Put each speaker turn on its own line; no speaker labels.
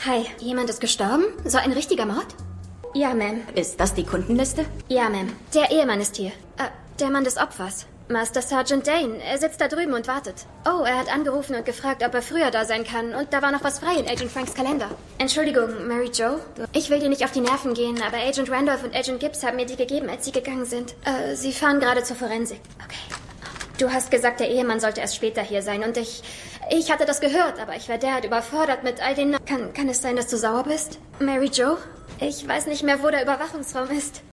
Hi, jemand ist gestorben? So ein richtiger Mord? Ja, Ma'am.
Ist das die Kundenliste?
Ja, Ma'am. Der Ehemann ist hier. Der Mann des Opfers. Master Sergeant Dane. Er sitzt da drüben und wartet. Oh, er hat angerufen und gefragt, ob er früher da sein kann. Und da war noch was frei in Agent Franks Kalender. Entschuldigung, Mary Jo. Ich will dir nicht auf die Nerven gehen, aber Agent Randolph und Agent Gibbs haben mir die gegeben, als sie gegangen sind. Sie fahren gerade zur Forensik. Okay. Du hast gesagt, der Ehemann sollte erst später hier sein. Und ich hatte das gehört, aber ich war derart überfordert mit all den... Kann es sein, dass du sauer bist? Mary Jo? Ich weiß nicht mehr, wo der Überwachungsraum ist.